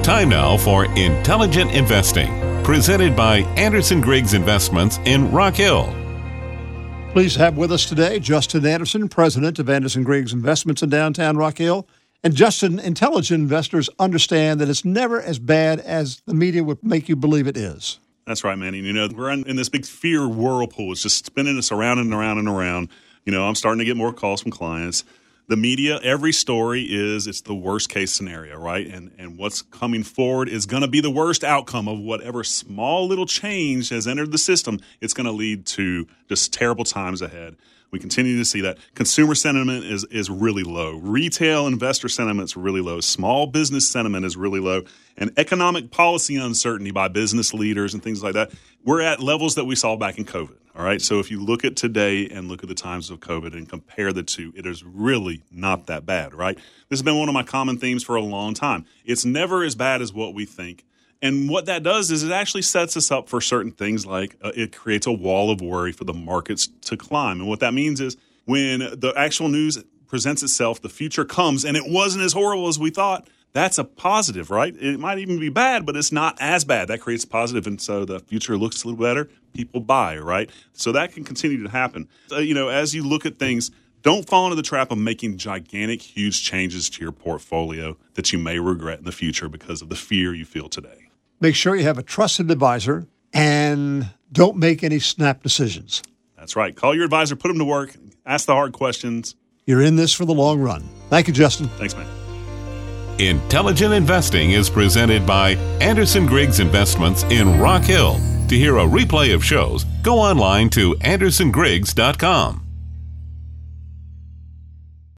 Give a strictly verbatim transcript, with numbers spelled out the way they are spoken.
Time now for Intelligent Investing, presented by Anderson Griggs Investments in Rock Hill. Please have with us today Justin Anderson, president of Anderson Griggs Investments in downtown Rock Hill. And Justin, intelligent investors understand that it's never as bad as the media would make you believe it is. That's right, Manny. You know, we're in, in this big fear whirlpool. It's just spinning us around and around and around. You know, I'm starting to get more calls from clients. The media, every story is it's the worst case scenario, right? And and what's coming forward is going to be the worst outcome of whatever small little change has entered the system. It's going to lead to just terrible times ahead. We continue to see that. Consumer sentiment is is really low. Retail investor sentiment is really low. Small business sentiment is really low. And economic policy uncertainty by business leaders and things like that, we're at levels that we saw back in COVID. All right. So if you look at today and look at the times of COVID and compare the two, it is really not that bad, right? This has been one of my common themes for a long time. It's never as bad as what we think. And what that does is it actually sets us up for certain things like uh, it creates a wall of worry for the markets to climb. And what that means is when the actual news presents itself, the future comes, and it wasn't as horrible as we thought, that's a positive, right? It might even be bad, but it's not as bad. That creates positive, and so the future looks a little better. People buy, right? So that can continue to happen. Uh, you know, as you look at things, don't fall into the trap of making gigantic, huge changes to your portfolio that you may regret in the future because of the fear you feel today. Make sure you have a trusted advisor and don't make any snap decisions. That's right. Call your advisor, put them to work, ask the hard questions. You're in this for the long run. Thank you, Justin. Thanks, man. Intelligent Investing is presented by Anderson Griggs Investments in Rock Hill. To hear a replay of shows, go online to anderson griggs dot com.